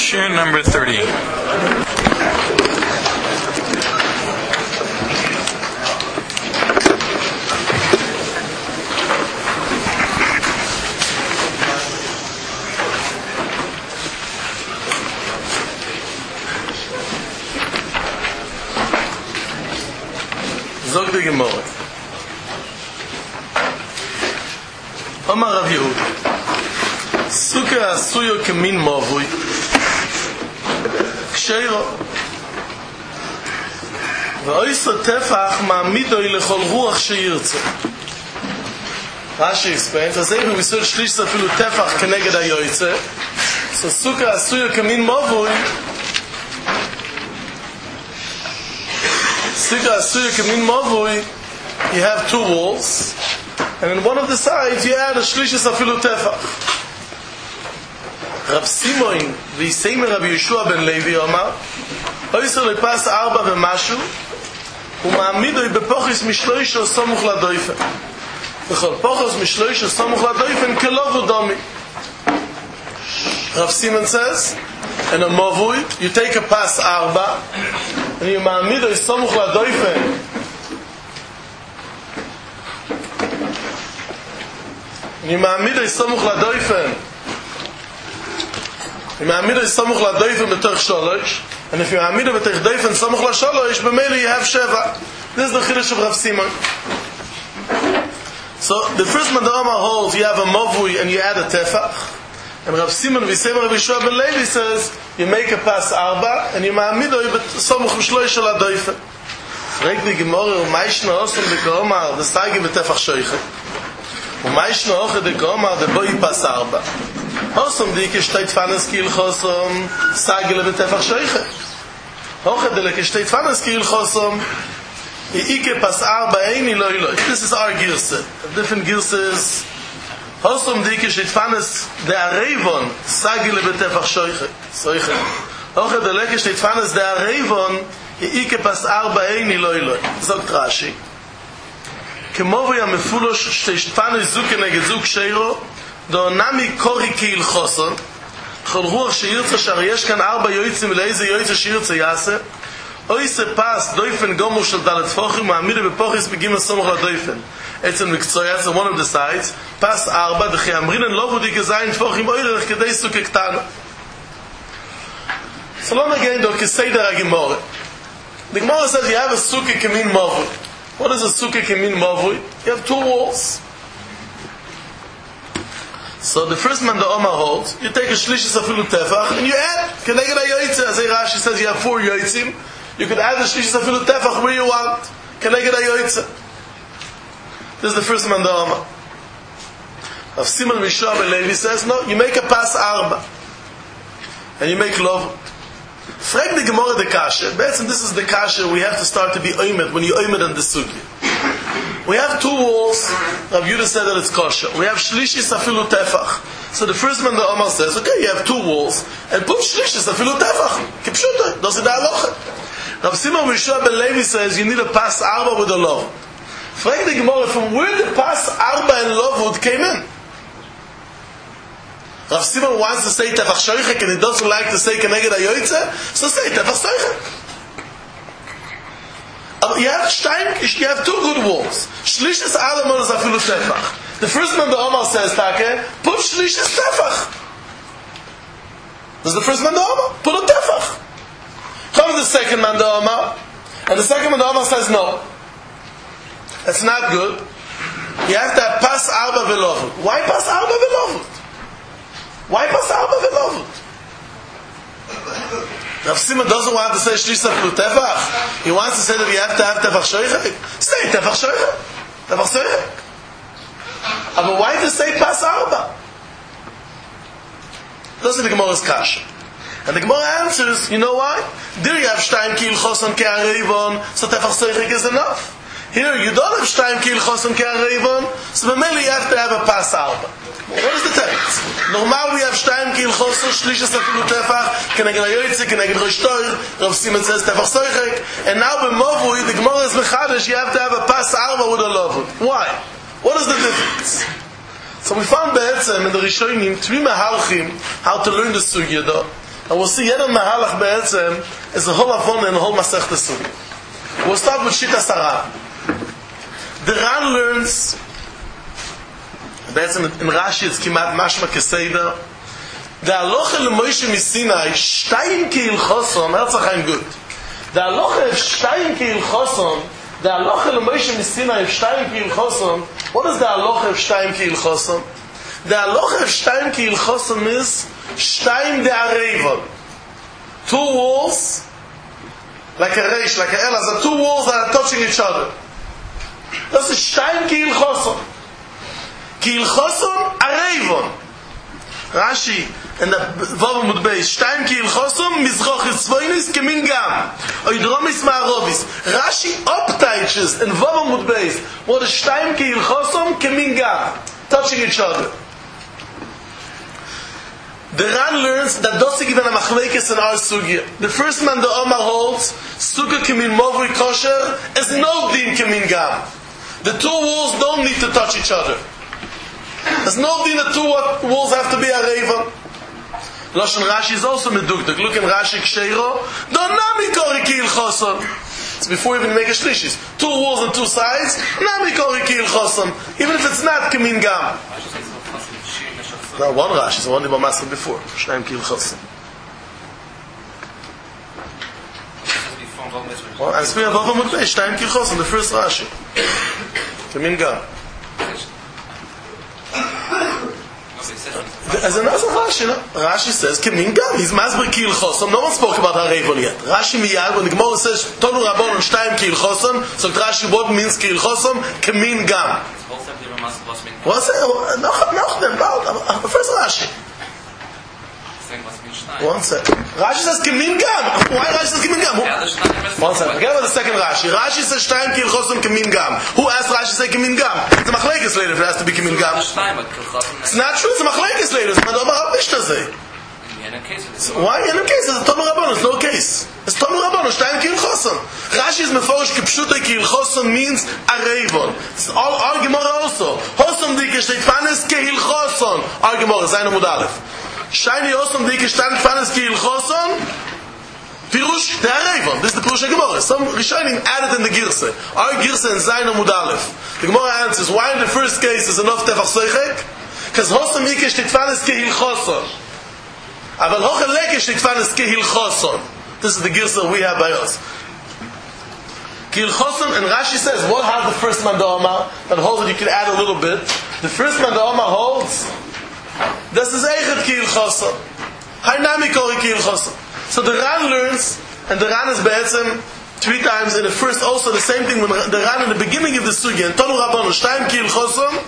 Share number 30. Zog de Gemara. Amar Rav Yehuda. Sukkah asuyo kemin mavui. Ksheiro. V'oiso tefach ma'amidoi lechol ruach sheyirtze. Rashi explains, as even we said shlish afilu tefach keneged hayoytze. So sukkah asuyo kemin mavui. Sukkah asuyo kemin mavui. You have two walls. And on one of the sides you add a shlishis afilu tefach. Rav Simon v'Yiseimer Rabbi Yeshua ben Levi Omar Oyser lepas arba v'mashu u'ma'amidoi bepochis mishloisho somuch ladoifen v'chol pochos mishloisho somuch ladoifen kelov u'domi. Rav Simon says, in a movui, you take a pas arba and you ma'amidoi somuch ladoifen and you ma'amidoi somuch ladoifen and if you ma'amidah b'tech doifen samuch lashalosh, b'meili you have sheva. This is the chiddush of Rav Simon. So the first man the Rama holds, you have a movui and you add a tefach. And Rav Simon v'Yiseimer Rabbi Yeshua ben Levi says, you make a pas arba and you ma'amidah samuch l'shloish al doifen. Frag the Gemara, u'mayshna osam b'gomar the sagi b'tefach shoichet. U'mayshna oche the gomar the boi pas arba. Osam dike steht fanes kil chosom sagele betefach shoiche. Hoche deleke steht fanes kil chosom ike pas arba eini loi loi. This is our girse. Different girses. Osam dike steht fanes de arevon sagele betefach shoiche. Hoche deleke steht fanes de arevon ike pas arba eini loi loi. Sagt Rashi. Kemo v'ya mefulosh steht fanes zuke neged zuk sheiro do nami kori keil choson chol ruach sheyirtze shar yesh kan arba yoitzim leize yoitze sheyirtze yase oise pas doifen gomur shel dalet fochim ma'amide bepochis begim somoch ladoifen etzem mikzoyas on one of the sides pas arba dechi amrinen lo vudi gezayin fochim oirech kedei suke ktana. So long again do keseder ha-Gemara. The Gemara says you have a suke kemin mavui. What is a suke kemin mavui? You have two walls. So the first man the Omar holds, you take a shlishis afilu tefach and you add keneged hayoytze. As Rashi says, you have 4 yoitzim. You could add the shlishis afilu tefach where you want. Keneged hayoytze. This is the first man the Omar. Rav Simon Yeshua ben Levi says, no, you make a pas arba and you make lovut. Frag the Gemara the kasha. This is the kasha we have to start to be oimed when you oimed on the sugi. We have 2 walls. Rav Yehuda said that it's kosher. We have shlishis afilu tefach. So the first man the Omar says, okay, you have 2 walls, and put shlishis afilu tefach. Kipshuta, does it halacha? Rav Simon Yeshua ben Levi says you need a pas arba with a lovut. Frag the Gemara from where the pas arba and lovut came in. Rav Simon wants to say tefach shoichek and he doesn't like to say keneged hayoytze, so say tefach shoichek. You have 2 good walls. Shlishis alamon is afilu tefach. The first man the Omar says, Take, put shlishis tefach. This is the first man the Omar. Put a tefach. Comes the second man the Omar, and the second man the Omar says, no. That's not good. You have to have pas arba velovut. Why pas arba velovut? Why pas arba velovut? Rav Simon doesn't want to say shlishis afilu tefach. He wants to say that you have to have tefach shoichek. Say tefach shoichek. Tefach shoichek. But why to say pas arba? Those are the Gemara's kasha. And the Gemara answers, you know why? There you have shtayim ki ilchoson ke arevon, so tefach shoichek is enough. Here you don't have shtayim ki ilchoson ke arevon, so mainly you have to have a pas arba. What is the text? Normal we have shtayim ki ilchoson shlishis afilu tefach keneged hayoytze keneged rosh toir. Rav Simon says tefach shoichek, and now b'movui the Gemara is mechadesh. You have to have a pas arba with a lovut. Why? What is the difference? So we found be'etzem in the Rishonim three mehalchim how to learn the sugya though. And we'll see Yedel Mahalach Be'etzem is a whole Avon and a whole Masech Tesugi. We'll start with Shitas Aran. The Ran learns, Be'etzem in Rashi it's Kimat Mashma Keseder, the Aloche LeMoshe Misinai, Shtayim Ki Ilchoson, Herzachayim good. The Aloche of Shtayim Ki Ilchoson, the Aloche LeMoshe Misinai of Shtayim Ki Ilchoson, what is the Aloche of Shtayim Ki Ilchoson? The Aloche of Shtayim Ki Ilchoson is Shtayim de Arevon. Two walls, like a reish, like a elaz, two walls that are touching each other. That's a Shtayim Ki Ilchoson. Ki Ilchoson Arevon. Rashi, and the Vavam would be Shtayim Ki Ilchoson Mizroch Yitzvoinis Kemin Gam Oidromis Ma'arovis. Rashi uptiches and Vavam would be what is Shtayim Ki Ilchoson Kemin Gam, touching each other. The Ran learns that Dosi given a machlekes in our sugya. The first man the Omar holds Sukkah Kemin Movri Kosher is no din Kemin Gam. The two walls don't need to touch each other. There's no din the two walls have to be a reva. Lashon Rashi is also medukduk. Look in Rashi Ksheiro. Donami kori ki ilchoson. It's before even make a shlishis. Two walls on two sides. Nami kori ki ilchoson. Even if it's not Kemin Gam. No, one Rashi is the one that we mastered before. Shtayim Ki Ilchoson. Well, I'm speaking about Vavam Mutbei. Shtayim Ki Ilchoson, the first Rashi. Kemin Gam. As another Rashi, no? Rashi says, Kemin Gam. He's Masber Ki Ilchoson. No one spoke about Harevon yet. Rashi miyad, when the Gemara says, Tonu Rabon and Shtayim Ki Ilchoson, so Rashi, what means Ki Ilchoson? Kemin Gam. What's it? No, first Rashi. One second. Rashi says Kemin Gam. Why Rashi says Kemin Gam? One second. Forget about the second Rashi. Rashi says Shtayim Ki Ilchoson Kemin Gam. Who asked Rashi to say Kemin Gam? It's a machlekes later if it has to be Kemin Gam. It's not true. It's a machlekes later. It's not about Mishnah. Why in a case? It's a Tomer Rabbanon. It's no case. It's Tomer Rabbanon. Shtayim Ki Ilchoson. Rashi is meforish kipshutei Ki Ilchoson means arevon. It's all Gemara also. Hosom dike shteit fanes Ki Ilchoson. All Gemara. Zayin Amud Aleph. Shiny Hosom dike shteit fanes Ki Ilchoson. Pirush the arevon. This is the Pirush of Gemara. Some Rishonim added in the Girse. Our Girse in Zayin Amud Aleph. The Gemara answers why in the first case is enough tefach soichek? Because Hosom dike shteit fanes Ki Ilchoson. Aval hocheleke shteit fanes Ki Ilchoson. This is the Girsa we have by us. Ki Ilchoson, and Rashi says, what has the first man the Omar that holds that you can add a little bit? The first man the Omar holds, this is Eichet Ki Ilchoson. Hainami kori Ki Ilchoson. So the Ran learns, and the Ran is be'etzem 3 times in the first, also the same thing when the Ran in the beginning of the Sugya, and Tonu Rabbanu, Shtayim Ki Ilchoson,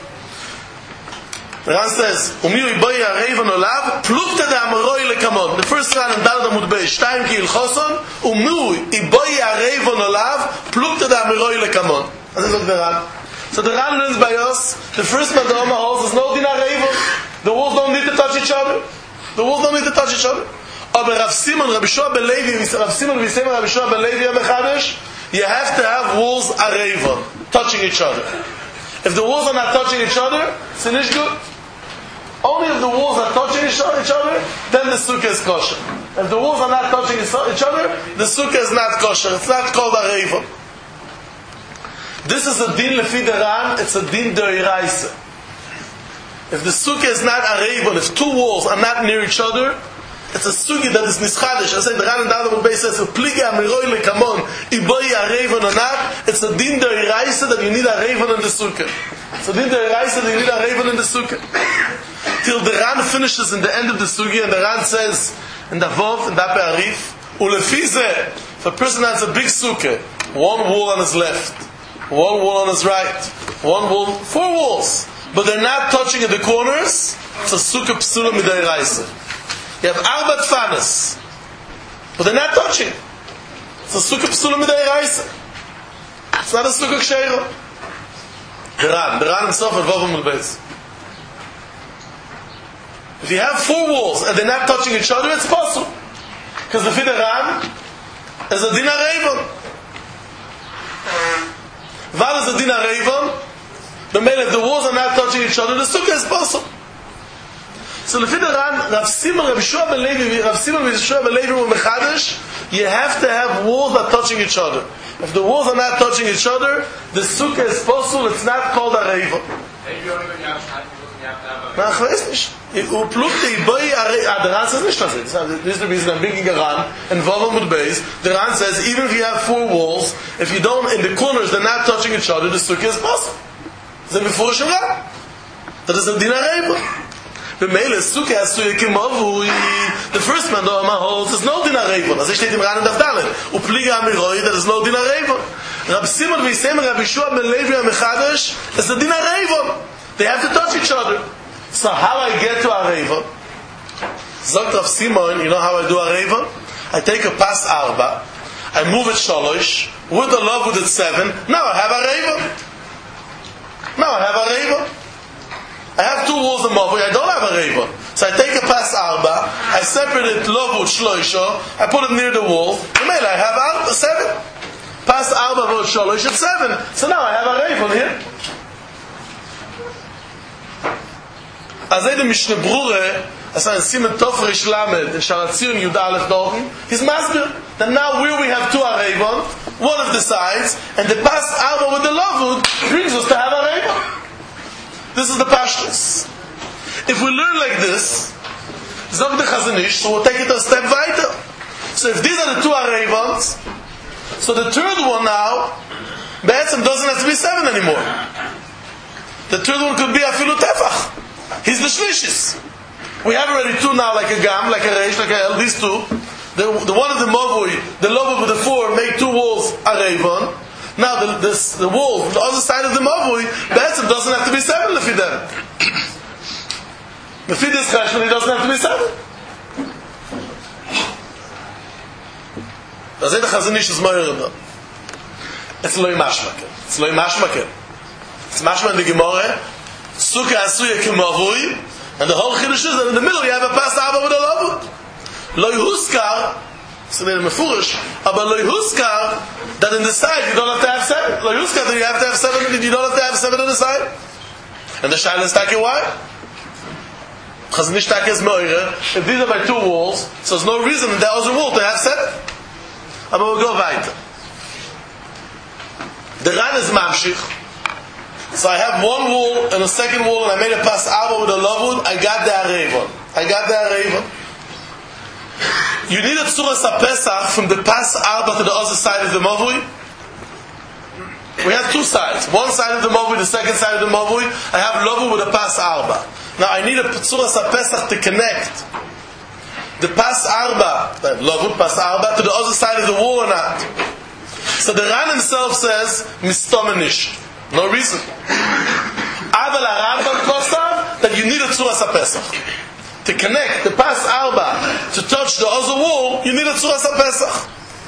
the Ran says, Umiu iboyi arevon olav, plukta de amaroi lekamon. The first Ran in Dalad Amud Beis, Shtayim Ki Ilchoson, Umiu iboyi arevon olav, plukta de amaroi lekamon. And this is the Ran. So the Ran learns by us, the first man the Omar holds is no din arevon. The walls don't need to touch each other. The walls don't need to touch each other. Aber Rav Simon, Rabbi Shua ben Levi, Rav Simon, Rabbi Shua ben Levi, you have to have walls arevon, touching each other. If the walls are not touching each other, it's an good. Only if the walls are touching each other, then the sukkah is kosher. If the walls are not touching each other, the sukkah is not kosher. It's not called a reva. This is a din lefi the Ran, it's a din d'oraisa. If the sukkah is not a reva, if two walls are not near each other, it's a sukkah that is nischadish. I said the Ran and the other base says, "Pliga amiroi lekamon iboyi a reva or not." It's a din d'oraisa that you need a reva in the sukkah. It's a din d'oraisa that you need a reva in the sukkah. Till the Ran finishes in the end of the sugi, and the Ran says in the Vov, in the Arif, Ulefizeh, if a person has a big sukkah, one wall on his left, one wall on his right, one wall, 4 walls, but they're not touching at the corners, it's a sukkah psula midayraisa. You have arbat fanas, but they're not touching. It's a sukkah psula midayraisa. It's not a sukkah ksheiro. The Ran himself at Vov Amud Beis. If you have 4 walls and they're not touching each other, it's possible. Because the Ran is a din arevon. Val is a din arevon. But if the walls are not touching each other, the sukkah is possible. So if Rav Simon, Rabbi Shua ben Levi were mechadish, you have to have walls that are touching each other. If the walls are not touching each other, the sukkah is possible. It's not called a reiva. Na, ich weiß nicht. The Ran says nicht das. This is the reason I'm bringing a Ran and Volum with base. The Ran says even if you have 4 walls, if you don't, in the corners they're not touching each other, the sukkah is possible. That's before Shemra. That is a din reiva. The male sukkah has to yekimavui. The first man though holds there's no din reiva. As steht im Ran in Dafdalen. Upliga amiroi, there is no din reiva. Rab Simon v'Yisem Rabbi Shua ben Levi HaMechadash is the din reiva. They have to touch each other. So how I get to a reiva? Zok Rav Simon, you know how I do a reiva? I take a pas arba, I move it shalosh, with the love with it 7. Now I have a reiva. I have 2 walls of mavui, I don't have a reiva. So I take a pas arba, I separate it love with shloisha, I put it near the wall, and then I have 7. Pas arba with shalosh at 7. So now I have a reiva here. Azay the Mishnah Brure, as I see in Tofresh Lamed, in Sharatzion Yud Aleph Dorten, he's masbir that now where we have 2 arevon, one of the sides, and the pas arba with the lavud brings us to have arevon. This is the pashtus. If we learn like this, Zog the Chazanish, so we'll take it a step weiter. So if these are the 2 arevons, so the third one now, Be'etzem doesn't have to be 7 anymore. The third one could be afilu tefach. He's the shlishis. We have already 2 now, like a gam, like a reish, like a el. These 2. The one of the mavui, the lover with the 4, make 2 walls arevon. Now the wall on the other side of the mavui, Be'etzem doesn't have to be 7 lefi them. Lefi this cheshbon, he doesn't have to be 7. That's it. The Chazanish is moyer. It's loy mashmakel. It's loy mashmakel. It's mashma in the Gemara. Sukkah asuya kemavui, and the whole chiddush is that in the middle you have a pas arba with a lavud. Lo yuhuskar, so they're mefurish, but lo yuhuskar that in the side you don't have to have 7. Lo yuhuskar that you have to have 7, and you don't have to have 7 on the side. And the shaila is taki why? Chazanish taki is moira. If these are by 2 walls, so there's no reason in the other wall to have 7. But we'll go weiter. The Ran is mamshich. So I have 1 wall and a second wall, and I made a pas arba with a lavud. I got the arevon. You need a tzuras HaPesach from the pas arba to the other side of the mavui. We have 2 sides. One side of the mavui, the second side of the mavui. I have lavud with a pas arba. Now I need a tzuras HaPesach to connect the pas arba, lavud pas arba, to the other side of the wall or not. So the Ran himself says mistomenish. No reason. Aval Rambam kosav that you need a tzuras HaPesach to connect the pas arba to touch the other wall. You need a tzuras HaPesach,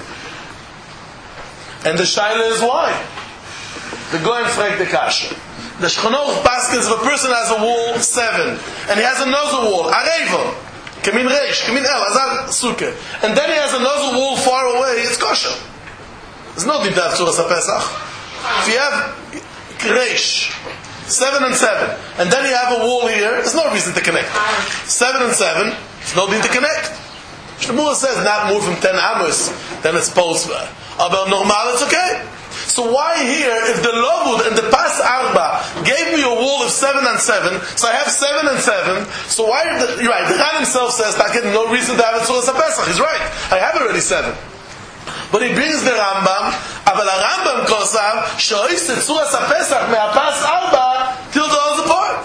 and the shaila is why. The goyim frag the kasha. The Shulchan Paskins, if a person has a wall 7 and he has another wall areva, kamin reish, kamin el, azal sukkah, and then he has another wall far away, it's kosher. There's no need to have tzuras HaPesach. If you have reish 7 and 7, and then you have a wall here, there's no reason to connect. 7 and 7, there's no need to connect. Shmuel says not more from 10 amos, then it's post. But normal, it's okay. So why here, if the lavud and the pas arba gave me a wall of 7 and 7, so I have 7 and 7, so why, you're right, the Ran himself says, I get no reason to have a tzuras HaPesach. He's right, I have already 7. But he brings the Rambam, אבל הרמב"ם כוסף, שאויס את צורס הפסח מהפס 4 till the other part.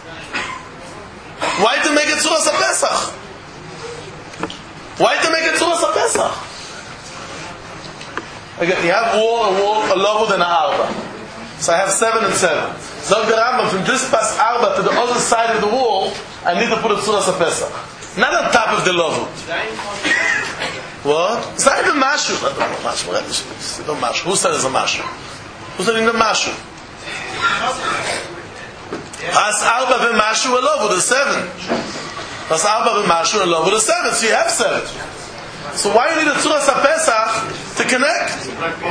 Why to make it צורס הפסח? Why to make it צורס הפסח? Again, you have a lavud and a arba. So I have 7 and 7. So the Rambam, from this pas arba to the other side of the wall, I need to put a tzuras HaPesach. Not on top of the lavud. What? It's not even mashu. Who said it's a mashu? Who said it's a mashu? As arba v'mashu a lavud is 7. As arba v'mashu a lavud is 7. So you have 7. So why do you need a tzuras HaPesach to connect?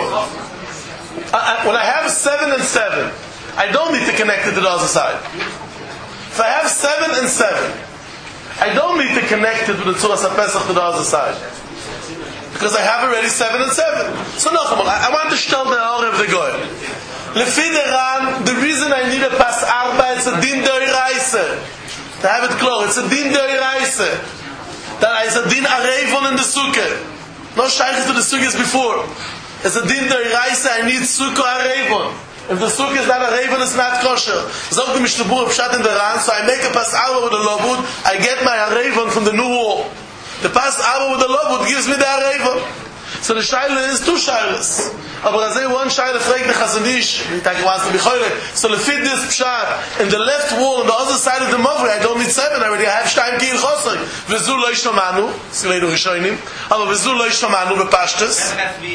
When I have 7 and 7, I don't need to connect it to the other side. If I have 7 and 7, I don't need to connect it with the Tzuras HaPesach to the other side. Because I have already 7 and 7. So no, I want to tell the Or of the Goy. Lefi the Ran, the reason I need a Pas Arba, it's a Din Doiraise. To have it clear, it's a Din Doiraise. That is a Din Arevon in the Sukkah. No Shaykh to the Sukkahs before. It's a Din Doiraise, I need Sukkah Arevon. If the Sukkah is not a Arevon, it's not kosher. Zog the Mishnah Pshat in the Ran, so I make a Pas Arba with a Lobud, I get my Arevon from the new wall. The Pas Arba with the Lobud gives me the Arevon. So the Shaila is 2 Shailas. Aber as one Shaila fragt the Chazon Ish, so the fit this Pshat, in the left wall, on the other side of the Mavri, I don't need 7 already, I have Shtayim Ki Ilchosoi. V'zu lo yishtamanu, Sileidu Rishonim, aber v'zu lo yishtamanu bepashtes.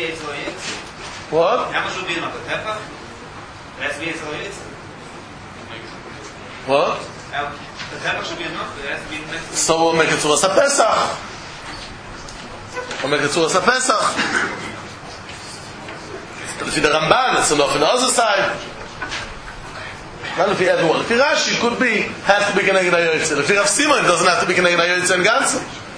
What? What? So we'll make it Tzuras HaPesach. We'll make it Tzuras HaPesach. If the Ramban, it's enough on the other side. Not if you add one. If you Rashi, could be, has to be Keneged HaYotze. If you have Simon, it doesn't have to be Keneged HaYotze and Ganze.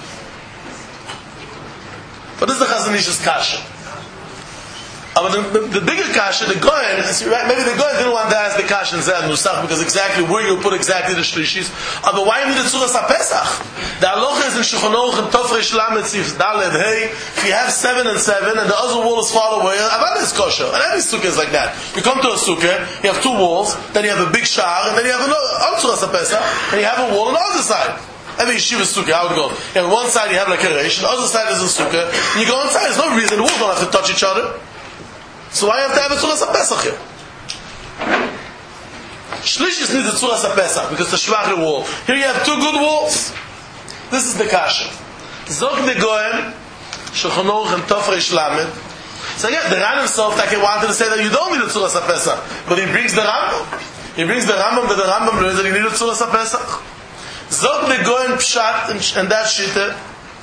But this is the Chazon Ish's kasha. But the bigger kasha, the Goyen, maybe the Goyen didn't want to ask the kasha in Zed Nusach, because exactly where you put exactly the Shlishis. But why you need the Tzuras HaPesach? The halacha is in Shulchan Aruch and Tov Reish Lamed Sif Daled Hey. If you have 7 and 7, and the other wall is far away, Avada is kosher. And every sukkah is like that. You come to a sukkah, you have 2 walls, then you have a big shar, and then you have another Tzuras HaPesach, and you have a wall on the other side. Every yeshiva sukkah, how it goes. You have one side you have like a reish, and the other side is a sukkah, and you go inside. There's no reason the walls don't have to touch each other. So why have to have a Tzuras HaPesach here? Shlishis needs a Tzuras HaPesach because the shvache wall. Here you have 2 good walls. This is the kasha. Zog the Goyen, Shulchan Aruch and Tov Reish Lamed. So yeah, the Ran himself wanted to say that you don't need a Tzuras HaPesach, but he brings the Rambam. He brings the Rambam that the Rambam learns that you need a Tzuras HaPesach. Zog the Goyen Pshat and that shita.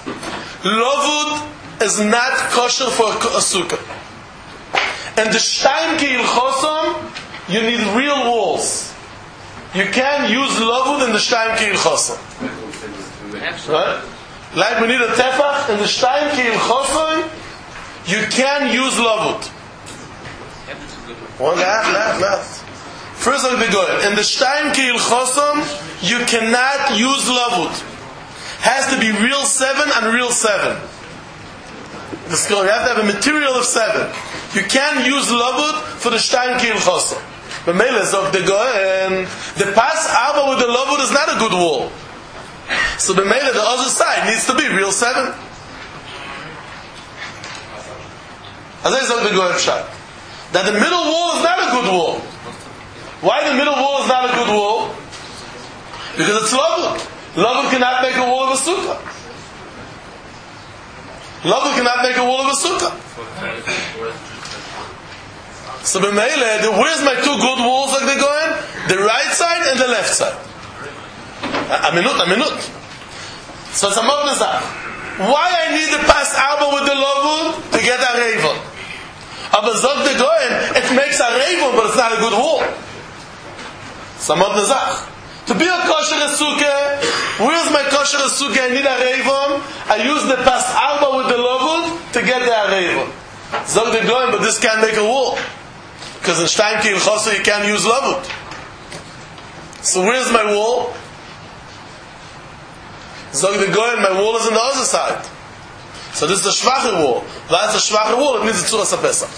Lovud is not kosher for a sukkah. And the Shtayim Ki Ilchosom, you need real walls. You can't use Lavud in the Shtayim Ki Ilchosom. Right? Like we need a Tefach in the Shtayim Ki Ilchosom, you can't use Lavud. One last. First of all, in the Shtayim Ki Ilchosom, you cannot use Lavud. Has to be real 7 and real 7. You have to have a material of 7. You can't use Lavud for the Shtayim Ki Ilchosom. But Melez of the Goyen, the Pas Arba with the Lavud is not a good wall. So the Melez, the other side, needs to be real 7. As I said, the Goyen Pshat. That the middle wall is not a good wall. Why the middle wall is not a good wall? Because it's Lavud. Lavud cannot make a wall of a sukkah. Lavud cannot make a wall of a sukkah. So b'meile, where's my 2 good walls like they're going? The right side and the left side. A minute. So it's a modnazah. Why I need the Pas Arba with the Lavud? To get a Revon. Aber zog the Goyen, it makes a Revon, but it's not a good wall. It's a modnazah. To be a kosher sukkah, where's my kosher sukkah? I need a Revon. I use the Pas Arba with the Lavud to get the Revon. Zog the Goyen, but this can't make a wall. Because in Shtayim Ki Ilchosom you can't use Lavud. So where's my wall? Zog the Goyen, my wall is on the other side. So this is the shvache wall. That's the shvache wall, it needs the Tzuras HaPesach.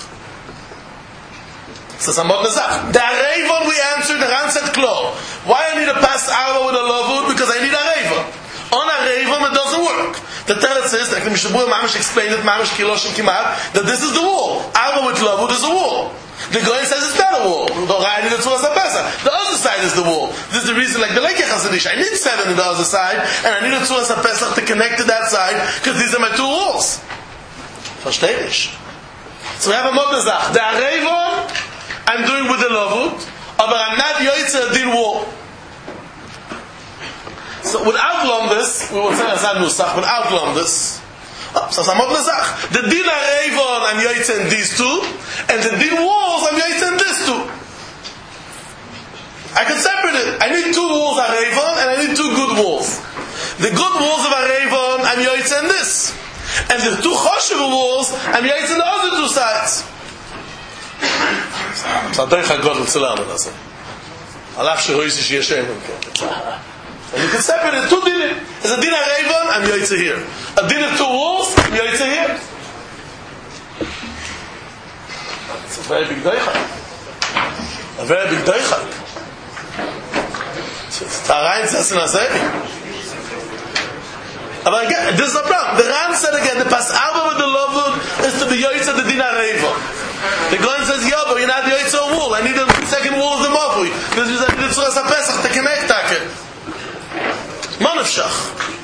So Samot Nazach. The Revon we answered, the Ran said Klo. Why I need a Pas Arba with a Lavud? Because I need a Revon. On a Revon it doesn't work. The Teretz says, like the Mishabur Mamish explained it, Mamish Kiloshim Kimat, that this is the wall. Arba with Lavud is a wall. The Goyen says it's not a wall. I need a Tzuras HaPesach. The other side is the wall. This is the reason, like the Lekech HaSadish, I need 7 in the other side, and I need a Tzuras HaPesach to connect to that side, because these are my 2 walls. Versteh ich? So we have a Modnazach. The Revon, I'm doing with the Lavud, but I'm not Yoitze a Din wall. So without Lombus, we will say Azan Nusach, without Lombus, so Samot Nazach. The Din Revon, I'm Yoitze in these 2, and the Din walls, I'm Yoitze in this 2. I can separate it. I need 2 walls at Revon, and I need 2 good walls. The good walls of Arevon, I'm yoytze in this. And the two choshev walls, I'm yoytze in the other two sides. So I God will tell you that. Alaf shehoysi sheyeshem. And you can separate the two dinim. There's a din Arevon, I'm yoytze here. A din of two walls, I'm yoytze here. It's a very big deichak. A very big deichak. Tarayin says in Azeri. But again, this is a problem. The Ran said again, the Pas Arba with the Lovud is to be yoytze the din Arevon. The Goyen says, yeah, but you're not yoytze a wall. I need a second wall of the Mavui. Because I need the Tzuras HaPesach to connect that. Manavshach.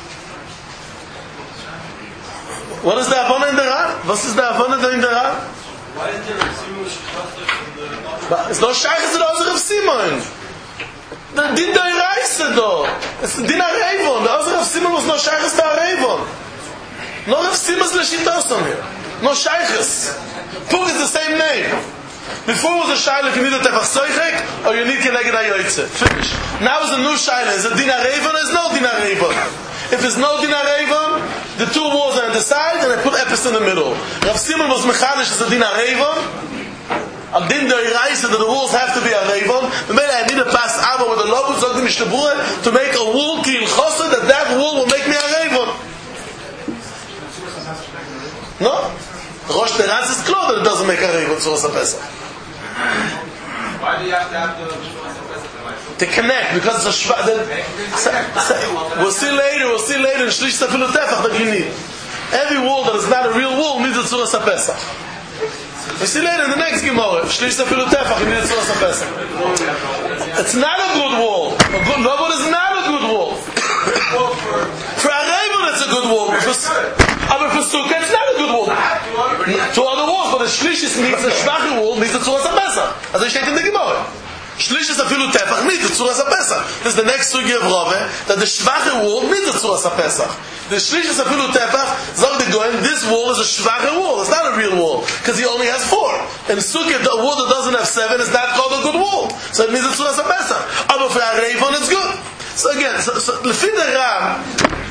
What is the Avona in the Ran? What is the Avona in the Ran? Why is there a Simon Shachar? It's no Shaykhs to the Ozer of Simon. The Din Doiraisa though. It's the Din Arevon. The Ozer of Simon was no Shaykhs to Arevon. No Rav Simon's Leshitoson here. No Shaykhs. Pur is the same name. Before was a Shaila if you need a Tefach Soichek or you need Keneged HaYoytze. Finish. Now is a new Shaila. Is it Din Arevon or is no Din Arevon? If there's no Din Arevon, the two walls are on the side and I put Epis in the middle. Rav Simon was Mechadish as a Din Arevon. A Din Doiraisa that the walls have to be Arevon. Maybe I need a Pas Arba with a Lobu Zog the Mishtabura to make a wall Ki Ilchosa that wall will make me Arevon. No? Rosh Teras is clear that it doesn't make Arevon Tzuras HaPesach. Why do you have to have the to connect, because it's a shva. We'll see later in Shlish Safilu Tefach that you need. Every wall that is not a real wall needs a Tzuras HaPesach. We'll see later in the next Gemara, Shlish Safilu Tefach, you need a Tzuras HaPesach. It's not a good wall. A good wall is not a good wall. For Arevon it's a good wall. For Sukkah it's not a good wall. Two other walls, but the Shlish needs a schwache wall, needs a Tzuras HaPesach. As I state in the Gemara. Shlish is afilu tefach needs the Tzuras HaPesach. This is the next sugi of Rove, that the schwache wall needs the Tzuras HaPesach. The Shlish is afilu tefach, zog the Goyen, this wall is a schwache wall. It's not a real wall, because he only has 4. And Sukkah, the wall that doesn't have 7 is not called a good wall. So it needs the Tzuras HaPesach. But for Arevon it's good. So again, Lefi the Ram,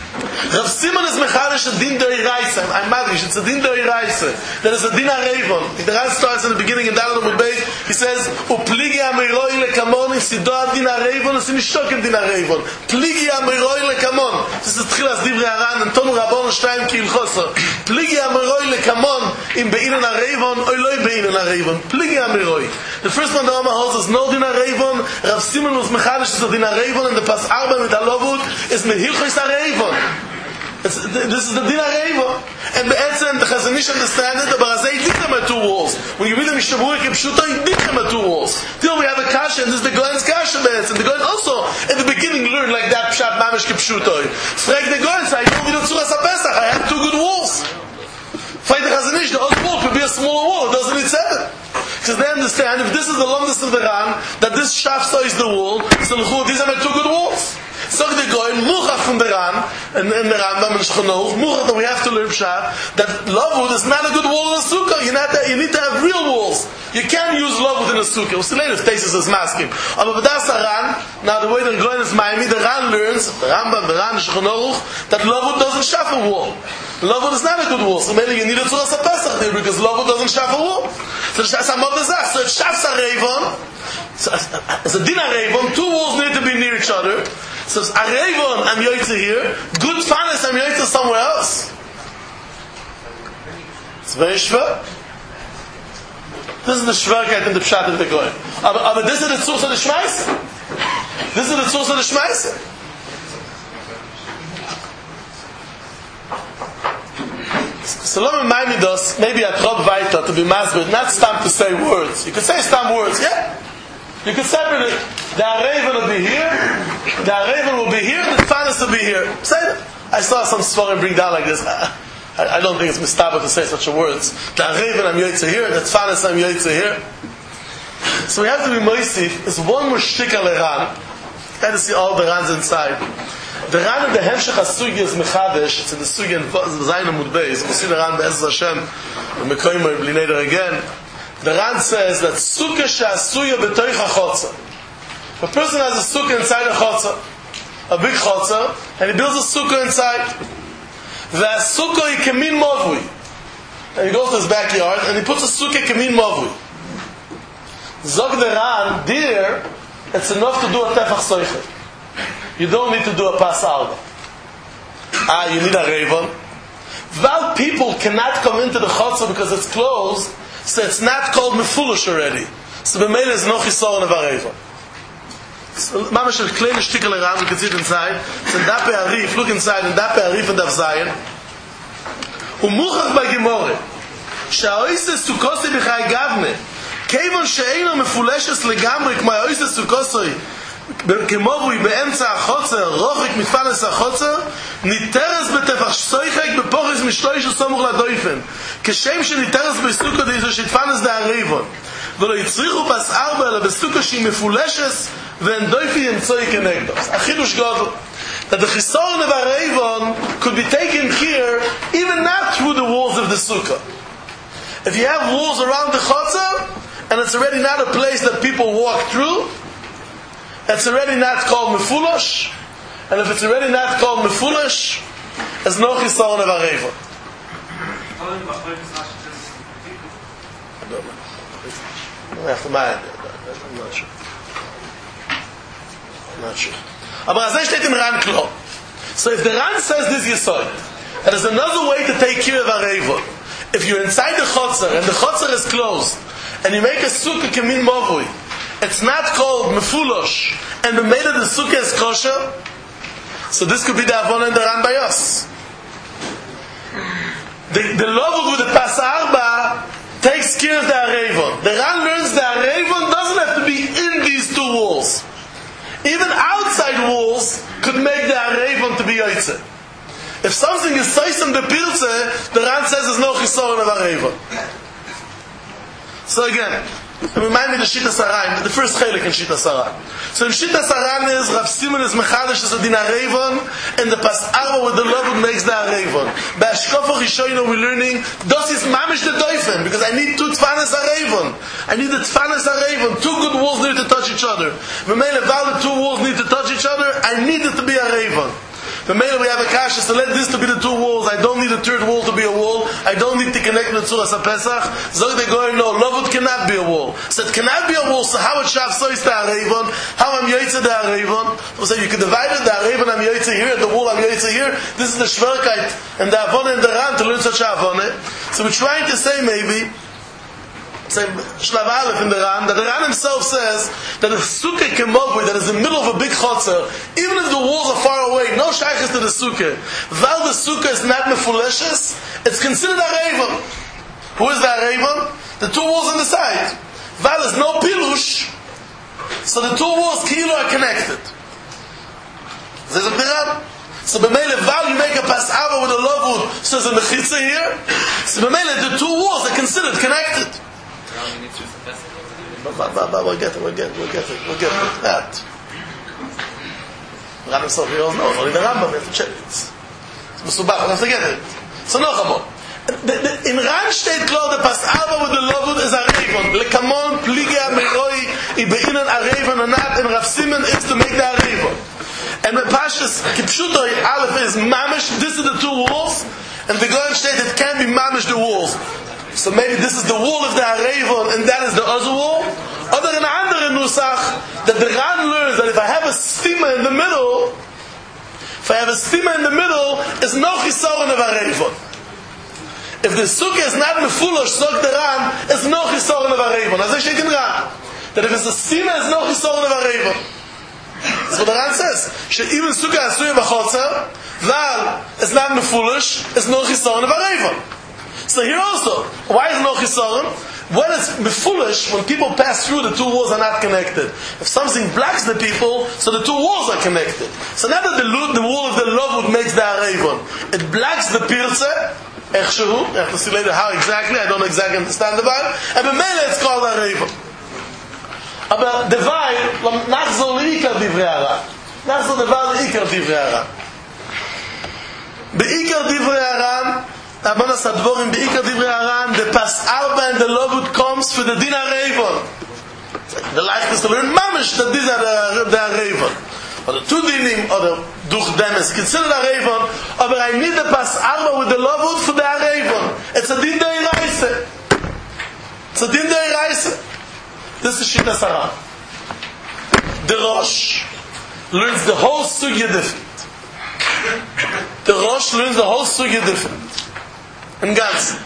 Rav Simon is mechadish a din doiraisa. I'm madrish. It's a din doiraisa. There is a din Arevon. The Ran starts in the beginning in Dalad Amud Beis. He says, "Upligi amiroi lekamon sidoa din Arevon usinishok din Arevon." Pligi amiroi lekamon. This is tchilas divrei Haran and Tonu Rabon Shtayim ki ilchoso. Pligi amiroi lekamon im beinen Arevon or loy beinen Arevon. Pligi amiroi. The first one the Rama holds is no din Arevon. Rav Simon was mechadish is a din Arevon, and the Pas Arba with Alovut is mehilchos Arevon. This is the din Arevon. And Be'etzem, the Chazanish understand it, but Azay did them at 2 walls. When you read the Mishaburi Kipshuta, he did them at 2 walls. Till we have a Kasha, and this is the Goyen's Kasha Be'etzem. The Goyen also, at the beginning, learned like that Pshat Mamish Kipshuta. Frag the Goyen, I told you the Tzuras HaPesach, I have 2 good walls. Fight the Chazanish, the other wall could be a smaller wall, it doesn't need 7. Because they understand, if this is the longest of the Ran, that this Shafsa is the wall, so these are my 2 good walls. So the Goyen, Muchach from the Ran, and the Rambam and Shchonoch, Muchach that we have to learn Pshat, that Lovud is not a good wall in a Sukkah. You need to have real walls. You can't use Lovud in a Sukkah. We'll see later if Tesis is masking. But that's a Ran. Now the way the Goyen is Maimi, the Ran learns, the Rambam, the Ran, Shchonoch, that Lovud doesn't shaff a wall. Lovud is not a good wall. So maybe you need a Tzuras HaPesach there, because Lovud doesn't shaff a wall. So it's Shafs Arevon. So it's a din Arevon. 2 walls need to be near each other. So it's Arevon, I'm yoytze here. Good fanis, I'm yoytze somewhere else. It's very shver. This is the shverkeit in the pshat of the Goyen. But this is the tzurs of the shmeis. This is the tzurs of the shmeis. So let me remind me this, maybe I trot weiter to be masbid, not stam to say words. You can say stam words, yeah? You can separate it. The Arevon will be here, the Arevon will be here, the Tfanis will be here. Say that. I saw some Svarim bring down like this. I don't think it's mistaba to say such a words. The Arevon I'm yoytze here, the Tfanis I'm yoytze here. So we have to be moisif. It's one more shtik al Ran. You got to see all the Rans inside. The Ran of the Hemshech HaSugi is Mechadesh. It's in the Sugi and Zayin Amud Beis. We'll see the Ran Be'ez Hashem. And Mekoymer B'lineder again. The Ran says that Sukkah she'asuya b'toich ha'chotza. If a person has a Sukkah inside a chotza, a big chotzer, and he builds a sukkah inside. The sukkah kemin movui. And he goes to his backyard, and he puts a sukkah kemin movui. Zog the Ran, there, it's enough to do a tefach soichet. You don't need to do a pas alba. You need a revon. While people cannot come into the chotzer because it's closed, so it's not called mefulish already. So b'meile is no chisoron of a revon. So mamash a kleine stickel around, you can see it inside. It's in Dape Arif, look inside, in Dape Arif and Daf Zayin. Umuchach b'gemore, she'oises sukosi b'chai gavne, כיוון שאינו מפולשת לגמרי כמו האויסס סוכוסוי כמובוי באמצע החוצר רוחק מפנס החוצר ניתרס בטפח סויחק בפורס משלוי שסמוך לדויפן כשם שניתרס בסוכו דייסו שתפנס דה הרייבון ולא יצריכו פס ארבע אלא בסוכו שהיא מפולשת ואין דויפי ימצוי כנגדוס החידוש גודל that the chisoron of a revon could be taken here even not through the walls of the sukkah. If you have walls around the chotzer and it's already not a place that people walk through, it's already not called mefulosh, and if it's already not called mefulosh, it's no chisoron of a revon. I'm not sure. Aber as steht in Ran klar. So if the Ran says this yesod, and there's another way to take care of a revon. If you're inside the chotzer and the chotzer is closed, and you make a sukkah kemin movui, it's not called mefulosh, and the made of the sukkah is kosher. So this could be the avon and the Ran by us. The lovud with the pas arba takes care of the revon. The Ran learns the revon doesn't have to be in these two walls. Even outside walls could make the revon to be yoytze. If something is soisem the pilze, the Ran says there's no chisoron of a revon. So again, remind me the Shittas Haran, the first chelik in Shittas Haran. So in Shittas Haran is Rav Simon is mechadish as a din revon, and the pas arba with the lovud makes the revon. By Ashkofa Rishoyno we're learning das is mamish the doifen because I need two tfanas revon. I need the tfanas revon. Two good walls need to touch each other. V'meile while the two walls need to touch each other, I need it to be a revon. The male we have a kasha, so let this to be the two walls. I don't need a third wall to be a wall. I don't need to connect with Tzuras HaPesach. Zog they going, no, lovud cannot be a wall. So it cannot be a wall, so how it shav so is the Arevon? How am Yoitze the Arevon? So you can divide it, the Arevon am Yoitze here, the wall am Yoitze here. This is the Shverkeit, and the Avon and the Ran to learn such Avon. So we're trying to say maybe, say Shlav Aleph in the Ran, that the Ran himself says that if sukkah kemovui that is in the middle of a big chotzer, even if the walls are far away, no shaykhs to the sukkah. While the sukkah is not mefuleshes, it's considered a revon. Who is that revon? The two walls on the side. While there's no pilush, so the two walls kilo are connected. There's a Ran. So b'meile while you make a pas ava with a lovud, so there's a mechitza here. So b'meile the two walls are considered connected. We'll get it. That. Ran himself, he don't know. Only the Rambam, we have to check it. It's Musubach, we have to get it. So no, come on. In Ran steht klar, the pas arba with the lovud is a revon. Lekamon, pliga, meroi, ibeinan a revon, and not, and Rav Simon is to make the revon. And the Pashas, Kipshutoi, Aleph is mamish, this is the two walls, and the Goyen steht, it can't be mamish the walls. So maybe this is the wall of the Arevon and that is the other wall. Other than andere Nusach, that the Ran learns that if I have a stima in the middle, it's no chisoron of Arevon. If the sukkah is not mefulosh, zog the Ran, it's no chisoron of Arevon. As I say in Ran, that if it's a stima, it's no chisoron of Arevon. That's what the Ran says. Even sukkah asuya b'chotzer, val is not mefulosh, it's no chisoron of Arevon. So here also, why is no chisoron? When it's foolish, when people pass through, the two walls are not connected. If something blocks the people, so the two walls are connected. So now that the wall of the lovud makes the arevon, it blocks the pirze, echshehu, I have to see later how exactly, I don't exactly understand the vibe, and b'meile it's called arevon. Aber the vibe, nachzor leikar divrei hara. Nachzor devar leikar divrei hara. Beikar divrei hara, Abanas Advorim Beikar Divrei Haran, the pas arba and the lovud comes for the din harevon. The life is to learn mamish that these are the harevon. oder two dinim, oder durch dem is considered a Revon, aber I need the pas arba with the lavud for the Revon. It's a din dei reise. It's a din dei reise. This is Shita Sarah. The Rosh learns the whole sugya different. The Rosh learns the whole sugya different. In Ganzen.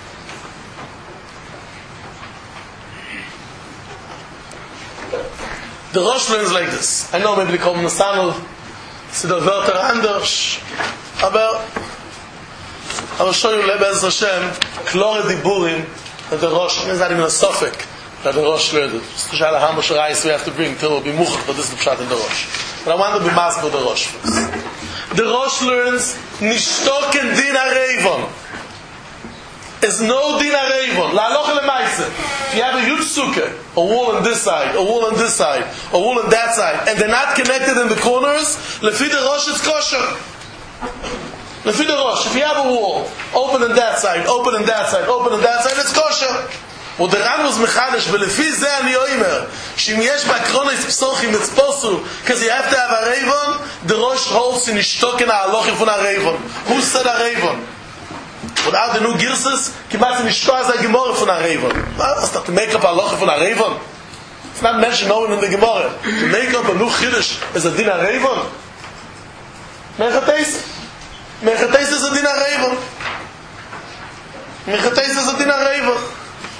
The Rosh learns like this. I know maybe they call him the Sanel, see the Wörter anders, aber I will show you Lebez Hashem, Klore Diburim, that the Rosh, it's not even a suffix that the Rosh learned it. Especially how much rice we have to bring till it will be much, but this is the Pshat in the Rosh. But I want to be masked with the Rosh first. The Rosh learns Nishtoken Din HaRevon. Is no din HaRevon. La aloche lemaise. If you have a huge sukkah, a wall on this side, a wall on this side, a wall on that side, and they're not connected in the corners, lefi the Rosh it's kosher. Lefi the Rosh, if you have a wall, open on that side, open on that side, open on that side, it's kosher. Well, the Ran was mechadish, ולפי זה אני אומר, שאם יש בעקרונות פסוחים, it's possible, because you have to have a Revon, the Rosh holds in Ishtoken ha'alochim von HaRevon. Who said HaRevon? Without the new girsas, kimat in Ishtoa as a Gemara von HaRevon. What's that, to make up ha'alochim von HaRevon? It's not mentioned known in the Gemara. To make up a new Chiddush is a din HaRevon. Mechateis is a din HaRevon. Mechateis is a din HaRevon.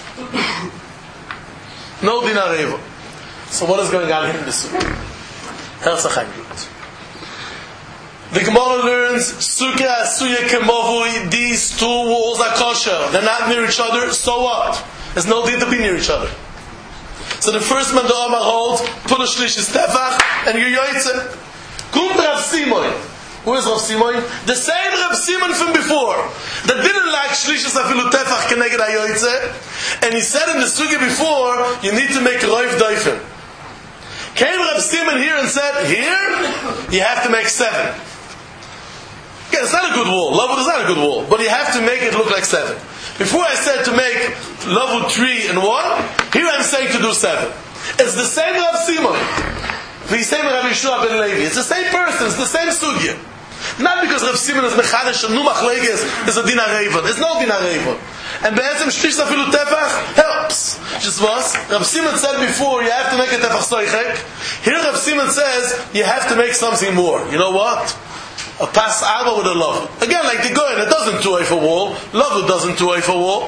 No din HaRevon. So what is going on here in this sukkah? Herzach Haglut. The Gemara learns Sukkah Asuya Kemovui. These two walls are kosher. They're not near each other. So what? There's no need to be near each other. So the first man the Omar holds, put a shlish is tefach, and you're yoytze. Kumt Rav Simon. Who is Rav Simon? The same Rav Simon from before that didn't like shlishas afilu tefach keneged hayoytze, and he said in the sugi before you need to make roiv doifen. Came Rav Simon here and said, here you have to make 7. Yeah, it's not a good wall. Lavud is not a good wall, but you have to make it look like 7. Before I said to make Lavud 3 and 1, here I'm saying to do 7. It's the same Rav Simon. The same Rav Yeshua ben Levi. It's the same person. It's the same sugya. Not because Rav Simon is mechadish and numach leges is a din HaRevon. It's no din HaRevon. And be'etzem shlish afilu tefach helps. Just was Rav Simon said before you have to make a tefach soichek. Here Rav Simon says you have to make something more. You know what? A pas arba with a love. Again, like the goyen, it doesn't two for wall. Love doesn't two for wall.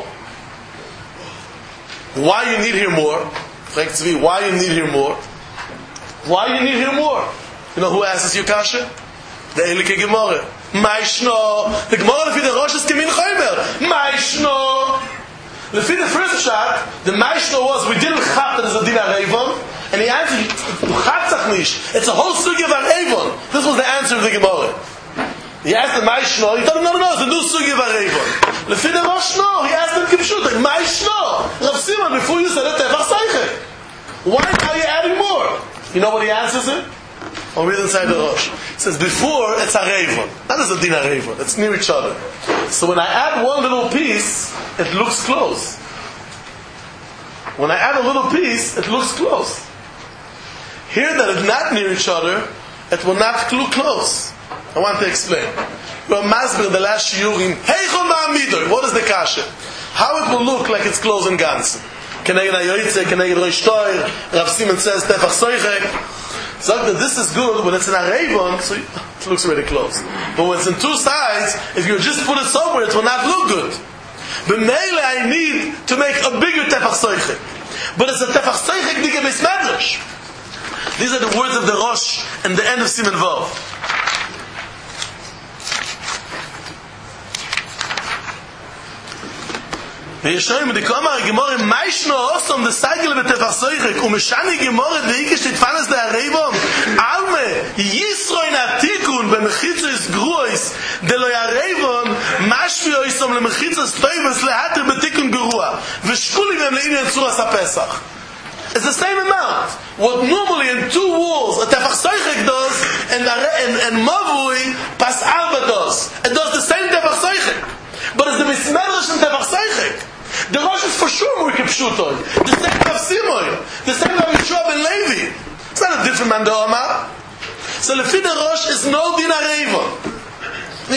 Why you need here more? Why you need here more? Why you need here more? You know who asks you kasha? The Elike Gemara. Maishno. The Gemara lefi the Rosh is kemin choymer. Maishno. Lefi the first shot, the Maishno was we didn't chat that is a din HaRevon, and he answered, it's a whole sugi of HaRevon. This was the answer of the Gemara. He asked the Maishno, he told him, no, it's a new sugi of HaRevon. Lefi the Rosh, no, he asked him Kipshut, Maishno. Rav Simon, before you said it, tefach seichek. Why are you adding more? You know what he answers him? I'll read inside the Rosh. It says, before it's HaRevon. That is a din HaRevon. It's near each other. So when I add one little piece, it looks close. When I add a little piece, it looks close. Here that it's not near each other, it will not look close. I want to explain. You're masber the last shiurim. Heichon ma'amidoy. What is the kasha? How it will look like it's close in Gans. Keneged hayoytze, keneged roish toir. Rav Simon says, tefach soichek. So that this is good when it's in HaRevon, so it looks really close. But when it's in two sides, if you just put it somewhere, it will not look good. But mainly I need to make a bigger tefach soichek. But it's a tefach soichek dige beis medrash. These are the words of the Rosh and the end of Siman Vav. וישרים דקומר גמור מיישנו אוסם דסייגל בתפח סויחק ומשני גמור דאיקה שתפנס דהרבום אלמה ישרוין התיקון במחיצוס גרויס דלו ירבום משפי אוסם למחיצוס טויבס להתר בתיקון גרוע ושקולים הם לעניין צורס הפסח. It's the same amount. What normally in 2 walls a tefach soichek does and mavui pas arba does. It does the same tefach soichek. But it's the mismedrish and tefach soichek. The Rosh is for sure more kipshutoy. The same Rav Simon. The same Rav Yeshua ben Levi. It's not a different man to Omar. So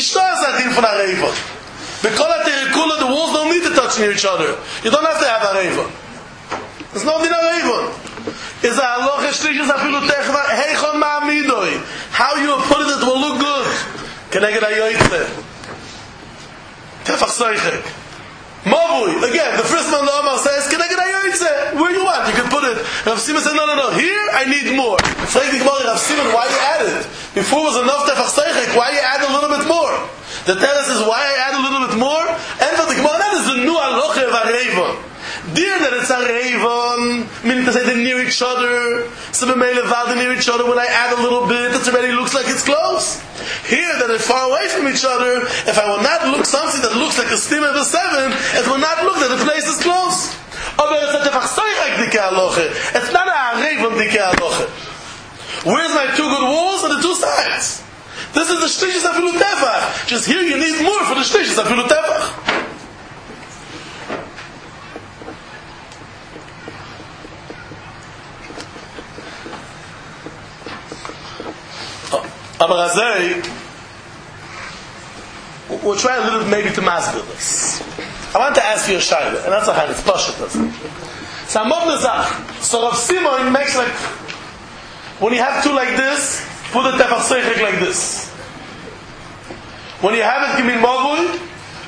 Shtar is a din from a Reva. Because at the Rekula, the walls don't need to touch near each other. You don't have to have a Reva. There's no din a Reva. Is a halacha shlish afilu techva heichon ma'amidoi. How you put it will look good. Keneged hayoytze. Tefach soichek. Mavui. Again, the first man Omar says Keneged hayoytze. Where you want, you can put it. Rav Simon said, no. Here I need more. Frag the Gemara, Rav Simon, why you add it? Before was enough tefach soichek. Why you add a little bit more? The Teres is why I add a little bit more. And for the Gemara, that is the new halacha of a Reva. Dear that it's a Revon, meaning to say they're near each other. So they're near each other. When I add a little bit, it already looks like it's close. Here that they're far away from each other, if I will not look something that looks like a stim of a 7, it will not look that the place is close. But it's a tefach soichek dike halacha. It's not a Revon dike halacha. Where's my two good walls on the two sides? This is the shlishis afilu tefach. Just here you need more for the shlishis afilu tefach. We'll try a little bit maybe to master this. I want to ask you a shayla, and that's how it's pashut. So Rav Simon makes like, when you have two like this, put the tefach soichek like this. When you have it gimin mavui,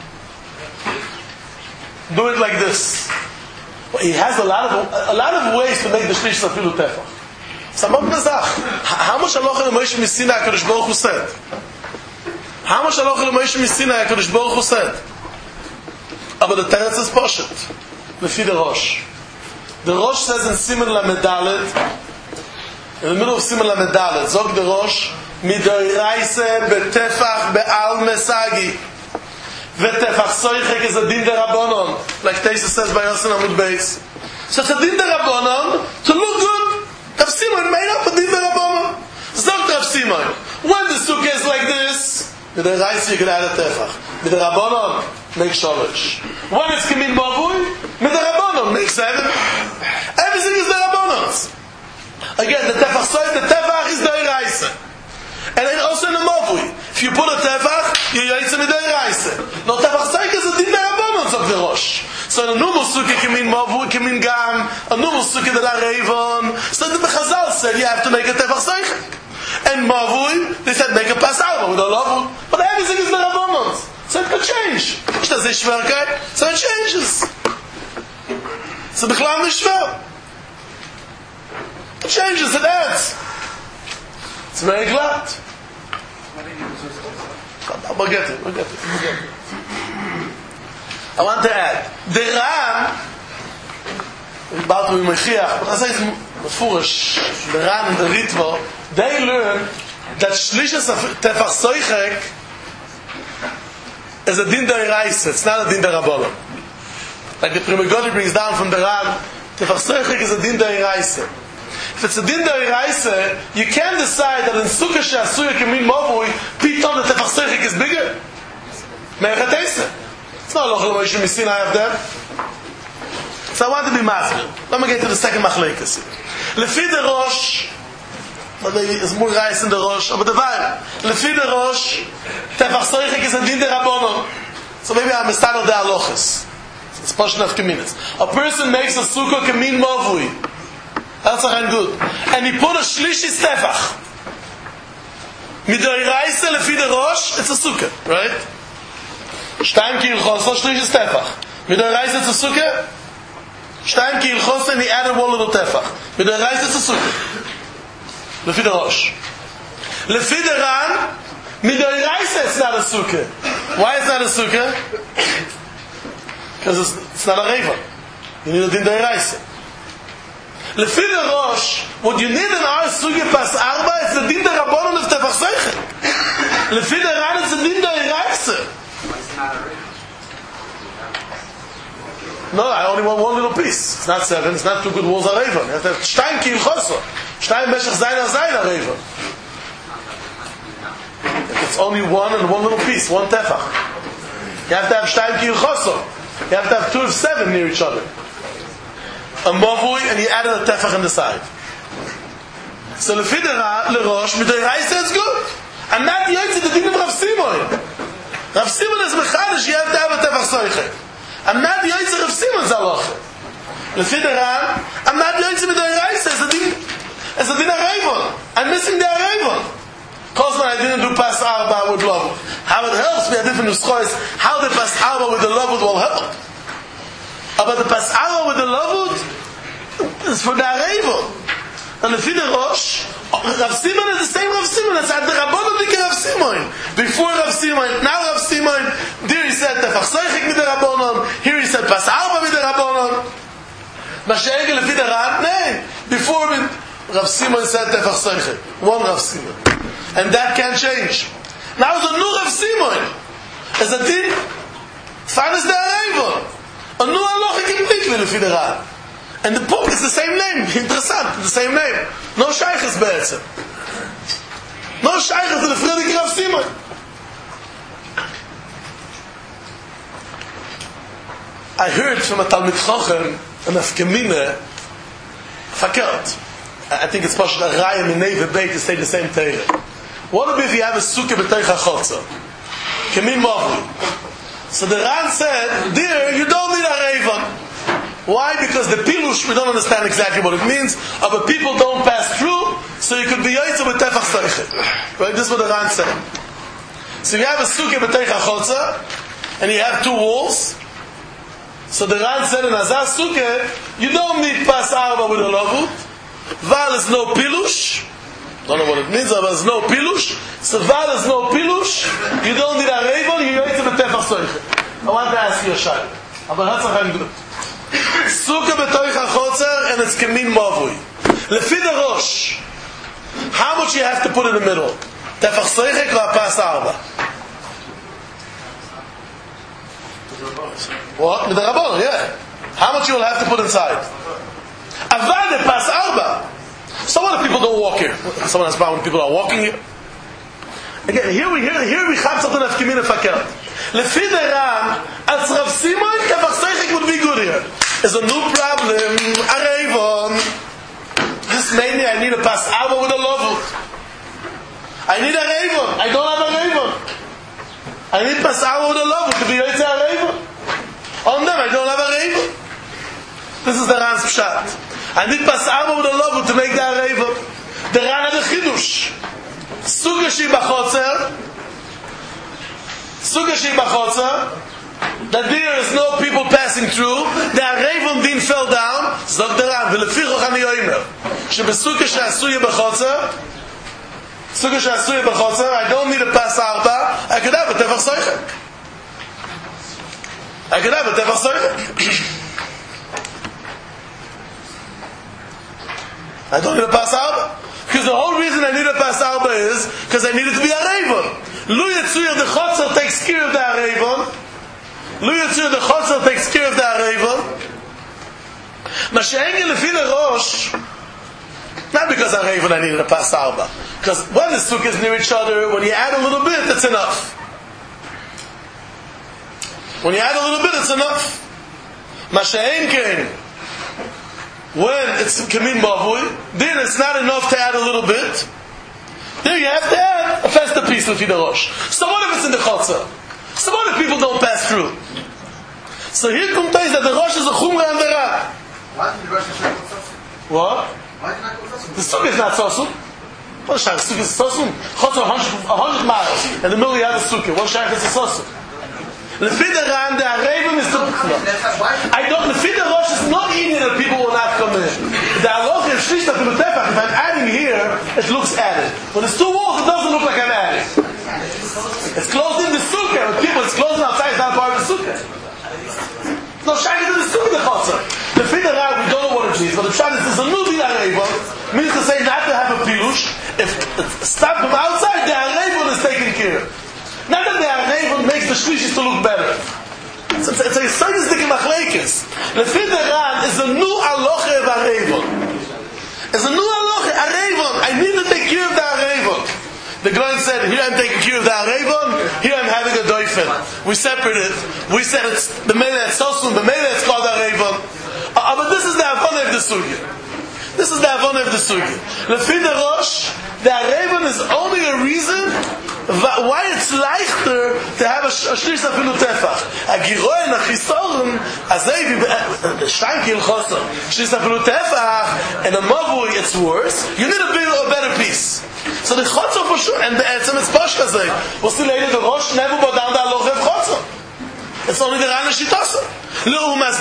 do it like this. Well, he has a lot of ways to make the shlish afilu tefach. How much halacha Moshe Misina HaKadosh Baruch Hu said? How much halacha Moshe Misina HaKadosh Baruch Hu said? But the teretz is pashut. Lefi the Rosh. The Rosh says in Siman Lamed Dalet, in the middle of Siman Lamed Dalet, Zog the Rosh, Midoiraise betefach be'al mesagi. Vetefach soichek is a din de Rabbanon. Like Teisa says by Yosin Amud Beis. So it's a din de Rabbanon to look good. Rav Simon made up a din derabbanan. Zogt Rav Simon, when the sukkah is like this, with the rice you can add a tefach. With the rabbanon, make sholosh. When it's kimin mavui, with the rabbanon, make 7. Everything is the rabbanons. Again, the tefach is the rice. And then also in the mavui, if you put a tefach, you yaitze with the rice. No tefach soik is a din derabbanans of the rosh. So a normal sukkah kimin mavui, kimin gam, a normal sukkah that are revon. So the Chazal said you have to make a tefach soichek. And mavui, they said make a pas alma with a lavui. But everything is the rabbanons. So it could change. So it changes. So b'chlal mishver. It changes, it adds. It's very glad. We'll get it. I want to add, the Ram, about to be Mashiach, but I say it's Mefurish, the Ram and the Ritva, they learn that Shlishas Tefach Soichek is a din d'oraisa, it's not a din d'Rabbanan. Like the Pri Megadim brings down from the Ram, Tefach Soichek is a din d'oraisa. If it's a din d'oraisa, you can't decide that in Sukkah She'asuya Kemin Mavui, Pitom the Tefach Soichek is bigger. Me'echatesa. It's not Lochel Moshe Misina I have that. So I want to be master. Let me get to the second machlekes. Lefi the Rosh, but there's more rice in the Rosh, but the Vair. Lefi the Rosh, Tefach Soichek is a din d'Rabbanan. So maybe I'm a start of the halachas. It's portion of minutes. A person makes a sukkah kemin mavui. That's a good. And he put a shlishis tefach. Midoiraisa lefi the Rosh, it's a sukkah, right? Shtaim ki ilchoso, shlishis tefach. Midoiraisa it's a sukkah. Shtaim ki ilchoso, and he added one little tefach. Midoiraisa it's a sukkah. Lefi the Rosh. Lefi the Ran, midoiraisa it's not a sukkah. Why it's not a sukkah? Because it's not a reva. You need a din d'oraisa. Lefi the Rosh, what you need in our sukkah pas arba, it's the din d'Rabbanan of tefach soichek. Lefi the Ran, it's the din d'oraisa. No, I only want one little piece. It's not 7, it's not 2 good walls of reva. You have to have shtaim ki ilchoso. Shtaim beshach zayin reva. It's only one and one little piece, one tefach. You have to have shtaim ki ilchoso. You have to have 2 of 7 near each other. A mavui, and you added a tefach on the side. So lefi the Rosh, midoiraisa is good. And not the yotze the din of Rav Simon. Rav Simon is mechanisch, you have to have a tefach soichek. I'm not the Yoitzer Rav Simon's halacha. Lefi the Ran, I'm not the Yoitzer with the Yoitzer as a din Arevon. I'm missing the Arevon. Cause when I didn't do Pas Arba with love. How it helps me, a different nuschos, how the Pas Arba with the love will help. But the Pas Arba with the love is for the Arevon. And the Fide Rosh, Rav Simon is the same Rav Simon as at the Rabbanon Dike Rav Simon. Before Rav Simon, now Rav Simon, there he said Tefach Soichek with the Rabbanon, here he said Pas Arba with the Rabbanon. Mashiach the Fide Ran, no. Before Rav Simon said Tefach Soichek, one Rav Simon. And that can't change. Now there's a new Rav Simon. As a din, fine as the Arevon. A new halacha completely the Fide Ran. And the book is the same name. Interessant, the same name. No shaykhs be'etzem. No shaykhs to the Friedrich Rav Simon. I heard from a Talmid Chochem, an Afkemine, verkehrt. I think it's possible a Raya Mineve Beit to say the same Teire. What if you have a Sukkah B'Teicha Chotza? Kemin Mavli. So the Ran said, dear, you don't need a Revan. Why? Because the pilush, we don't understand exactly what it means, but people don't pass through, so you could be yoytzer with tefach soichet. Right? This is what the Ran said. So you have a sukkah b'teicha chotza, and you have two walls. So the Ran said in Azaz sukkah, you don't need pas arba with a lavut, val is no pilush, don't know what it means, but there's no pilush, so val is no pilush, you don't need a reivon, you're yoytzer with tefach soichet. I want to ask you a shayla. Aber Hatzach gut. Sukkah b'toicha chotzer and it's kemin mavui. Lefi the Rosh, how much you have to put in the middle? Tefach soichek or pas arba? What? With the Rabbanon, yeah. How much you will have to put inside? Avad the pas arba. So what if people don't walk here? Someone has a problem when people are walking here. Again, here we have something of kemin fakert. Lefi the Ran, as Rav Simon, tefach soichek would be good here. There's a new problem. Arevon. This made me, I need a pas arba with a lovut. I need a Arevon. I don't have a Arevon. I need pas arba with a lovut to be yoytzer Arevon. On them, I don't have a Arevon. This is the Ran's pshat. I need pas arba with a lovut to make the Arevon. The Ran had a chidush. Suga shi b'chotzer. Suga shi b'chotzer. That there is no people passing through. The Arevon din fell down. Zog the Ran, v'lefichoch ani yoymer. Shebesuka she'asuye b'chotzer. Suka she'asuye b'chotzer. I don't need a pas arba. I could have a tefach soichek. I could have a tefach soichek. I don't need a pas arba. Because the whole reason I need a pas arba is because I need it to be a Arevon. Lu Yitzuya, the chotzer takes care of the Arevon. Lu Yitzuya, the chotzer takes care of the Arevon. Mashiach lefi the Rosh, not because Arevon I needed a pas arba. Because when the sukkah is near each other, when you add a little bit, it's enough. When you add a little bit, it's enough. Mashiach came. When it's kemin mavui, then it's not enough to add a little bit. There you have to add a festive piece lefi the Rosh. So what if it's in the chotzer? So what if people don't pass through? So here comes that the Rosh is a chumra and the Ran. Why did the Rosh not go Sasum? What? Why did not go Sasum? The sukkah is not Sasum. What shayach? The sukkah is Sasum. Chotzer 100 miles. In the middle you have a sukkah. What shayach is a Sasum? Lefi the Ran, the Arevon is the... I don't... Lefi the Rosh is not eating that people will not come in. The halacha is shlish that the tefach. If I'm adding here, it looks added. When it's two walls, it doesn't look like I'm adding. It's closed in the sukkah. When people, it's closed outside, it's not part of the sukkah. No shayach in the sukkah, the chotzer. Lefi the Ran, we don't know what it means, but the pshat is a new din Arevon, means to say not to have a pilush. If start from outside, the Arevon is taken care of. Not that the Arevon makes the shlishis to look better. It's a sadistic machlekes. Lefi the Ran is a new halacha of Arevon. It's a new halacha, Arevon. I need to take care of the Arevon. The Goyen said, here I'm taking care of the Arevon, here I'm having a doifen. We separated. We said it's the Mele at Sosum, the Mele it's called Arevon. But this is the Avonah of the Sugya. This is the Avonah of the Sugya. Lefi the Rosh, the Arevon is only a reason why it's leichter to have a shlish afilu tefach. A giroy and a chisoron, azay shtanki ilchosom, shlish afilu tefach, and a mavui it's worse. You need a better piece. So the chotzer for sure, and the etzem it's posh kazay. We'll see later the rosh never go down the alochev chotzer. It's only the rana shitasa. Leumas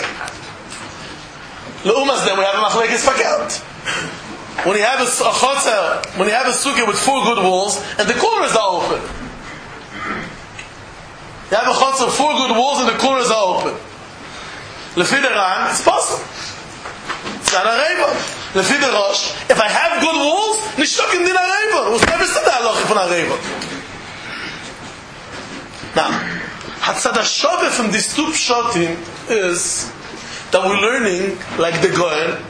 then we have a machlekes fakelt. When you have a chotzer, when you have a sukkah with 4 good walls, and the corners are open. You have a chotzer with 4 good walls, and the corners are open. Lefi the ran, it's possible. It's not a reva. Lefi the rosh, if I have good walls, nishtok in din a reva. It was never said that halacha from a reva. Now, Hatzad HaShoveh from these 2 pshatim is that we're learning, like the Goyen,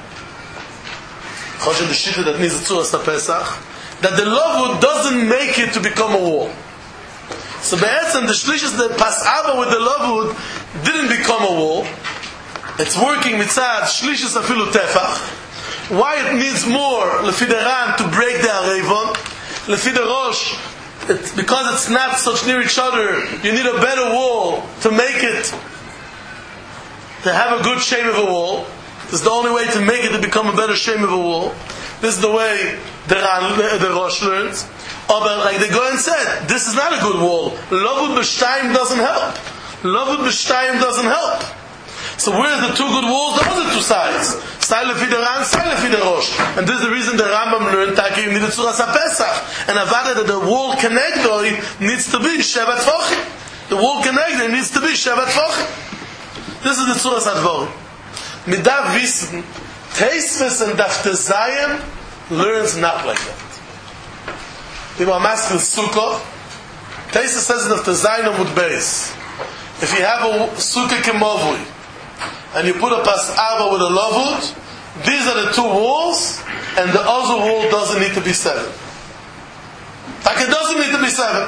that needs that the lavud doesn't make it to become a wall. So be'etzem the shlishis the pas'ava with the lavud didn't become a wall. It's working mitzad shlishis afilu tefach. Why it needs more lefi the ran to break the arevon, lefi the rosh, because it's not such near each other. You need a better wall to make it to have a good shape of a wall. This is the only way to make it to become a better shape of a wall. This is the way the Rosh learns. But like the Goyen said, this is not a good wall. Lavud b'shtayim doesn't help. Lavud b'shtayim doesn't help. So where's the 2 good walls? The other 2 sides. Side lefi the Ran, side lefi the Rosh. And this is the reason the Rambam learned that you need a Tzuras HaPesach. And avada that the wall connector needs to be Shevat Tfochim. The wall connector needs to be Shevat Tfochim. This is the Tzuras HaDvorim. Midav wissen, Teisves and Dafte Zayin learns not like that. The Maskil Sukkah, Teisves says in Dafte Zayin Amud Beis, if you have a Sukkah Kemavui, and you put a Pas Arba with a Lavud, these are the 2 walls, and the other wall doesn't need to be 7. Like it doesn't need to be 7.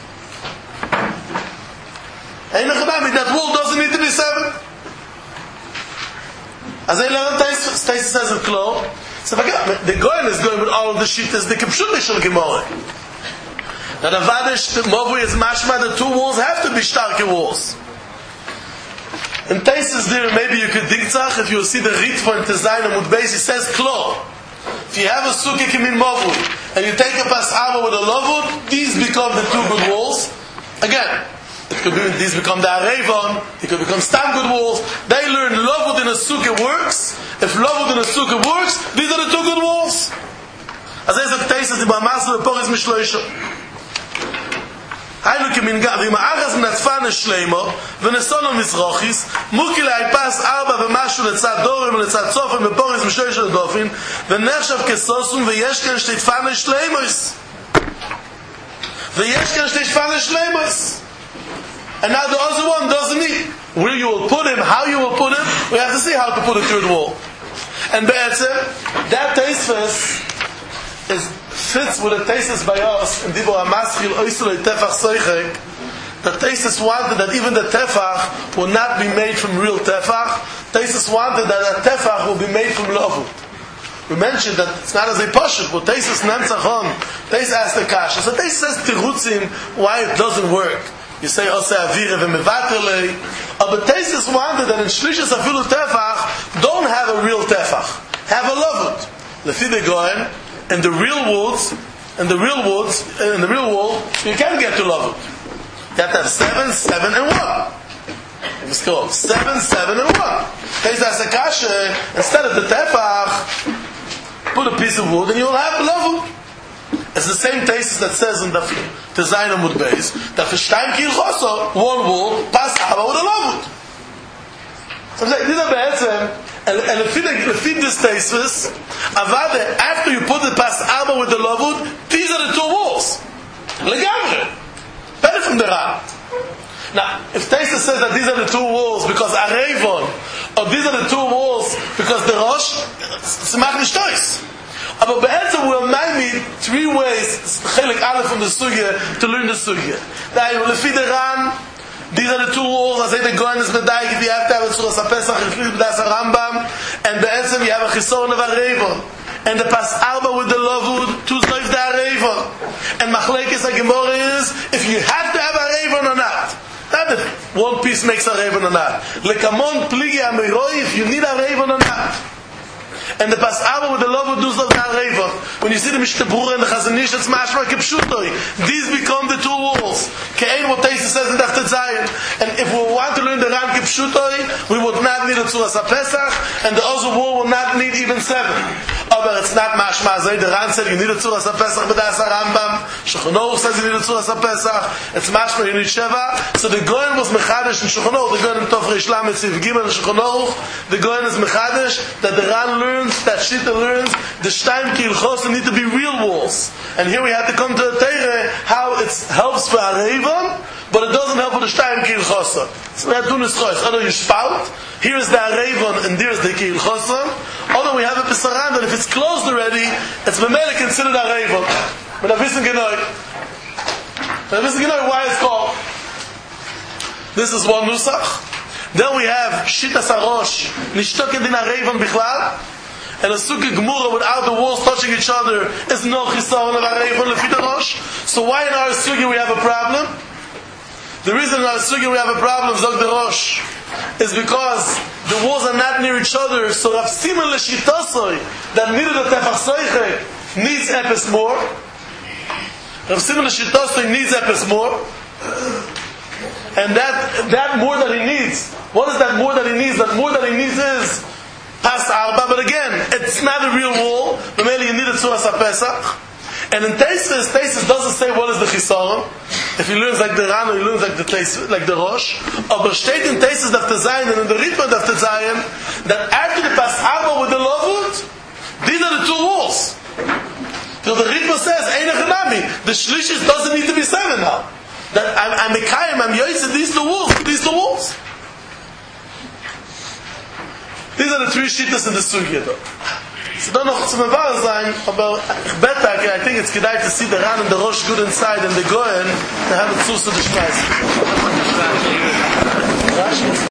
That wall doesn't need to be 7. As I learned, Taisa says in Klo, so the Goyen is going with all of the shittas, the Kipshut Shel Gemara. Now the Vadish, the Mavui is mashma, the 2 walls have to be starke walls. In Taisa's there, maybe you could dig tzach, if you see the Ritva in Tezayin Amud Beis, it says Klo. If you have a Sukkah Kimin Mavui, and you take a Pas Ava with a Lavud, these become the 2 good walls. Again, it could be, these become the Arevon, it could become Stam good walls. They learn Lavud in a Sukkah works. If Lavud in a Sukkah works, these are the 2 good walls. As I said, Taisa, the Bamasel, the Poris Mishloisha. Haynu keminga, v'ima'achas m'natzfaneshleimo, v'nesono mizrochis, mukila ipas arba v'mashu letzad dorim, letzad sofim, v'poris Mishloisha l'dofin, v'nechshav kesosum, v'yesh ken shteitfan eshleimois. V'yesh ken shteitfan eshleimois. And now the other one doesn't need. Where you will put him, how you will put him, we have to see how to put a 3rd wall. And be'etzem, that Teisves fits with the Teisves by us in Dibur HaMaschil Oisulei Tefach Soichek. The Teisves wanted that even the Tefach will not be made from real Tefach. Teisves wanted that a Tefach will be made from Lavud. We mentioned that it's not as a Pashut, but Teisves Nemtzachon, Teisves asked the Kasha. So Teisves says Tirutzim why it doesn't work. You say Ose Avire v'mevaterlei. But Teisves wanted that in Shlishas Afilu Tefach don't have a real Tefach. Have a Lavud. Lefi the Goyen, and the real woods, and the real wall, you can't get to Lavud. You have to have 7, 7, and 1. It's called 7, 7, and 1. Teisves Akasha, instead of the Tefach, put a piece of wood and you'll have Lavud. It's the same Teisves that says in the Tezayin Amud Beis that for Shtayim Kilchoso, 1 wall, Pas Ava with a Lavud. So these are be'etzem, and if you this Teisves, avade, after you put the Pas Ava with the Lavud, these are the 2 walls. Legamre. Better from the Ran. Now, if Teisves says that these are the 2 walls because Arevon, or these are the 2 walls because the Rosh, it's mach nishtois. But be'etzem we'll maybe 3 ways, chelik aleph from the sugya, to learn the sugya. Now, lefi the Ran, these are the 2 walls. I say the Goyen is medayik if you have to have a Tzuras HaPesach, including B'das HaRambam, and be'etzem you have a Chisoron of Arevon, and the Pas Arba with the Lavud, to Zoif the Revon. And Machlekes HaGemara is, if you have to have a Revon or not. Not if one piece makes a Revon or not. Lekamon pligi amiroi, if you need a Revon or not. And the Pasaba with the love of Duz of the Revon. When you see the Mishnah Berurah and the Chazanish, it's mashma kipshutoi. These become the two walls. Ke'ein what Taisa says in Daftet Zayin. And if we want to learn the Ran kipshutoi, we would not need a Tzuras HaPesach, and the other wall will not need even 7. But it's not mashma zay. The Ran said you need a Tzuras HaPesach, but that's a Rambam. Shulchan Aruch says you need a Tzuras HaPesach. It's mashma you need 7. So the Goyen was Mechadish in Shulchan Aruch. The Goyen in Tov Reish Lamed Siv Gimel in Shulchan Aruch. The Goyen is Mechadish that the Ran learns, that Shita learns, the Shtaim Ki Ilchosa need to be real walls. And here we have to come to a Teire how it helps for a Revon, but it doesn't help for the Shtaim Ki Ilchosa. So we have to do this choice. Either you spout, here is the Revon and there is the Ki Ilchosa. Although we have a Pisaran that if it's closed already, it's Memele considered a Revon. But I wissen genau why it's called. This is one Nusach. Then we have Shitas HaRosh, Nishtoket Din HaRevon Bichlal, and a Sukkah Gemura without the walls touching each other is no Chisaron of HaRevon Lefit HaRosh. So why in our Sukkah we have a problem? The reason in our Sukkah we have a problem, Zog the Rosh, is because the walls are not near each other, so Rav Simon Leshitosoi, that needed a Tefach Soiche, needs Epes more. Rav Simon Leshitosoi needs Epes more. And that more that he needs, what is that more that he needs? That more that he needs is Pas Arba, but again, it's not a real wall. Maybe you need a Tzuras HaPesach. And in Teisus doesn't say what is the Chisaron. If he learns like the Ran, he learns like the Teisus, like the Rosh. But state in Teisus Daftet Zayin and in the Ritma Daftet Zayin that after the Pas Arba with the Lovut, these are the two walls. So the Ritma says, Ein Echanami, the Shlishis doesn't need to be 7 now. That I'm Mekayim, I'm Yoyse, these the walls. These are the 3 shittas in the Sugya though. So don't know some Mevar sein, aber I think it's kedai to see the Ran and the Rosh good inside and the Goyen to have it Zus to the Schmeiß.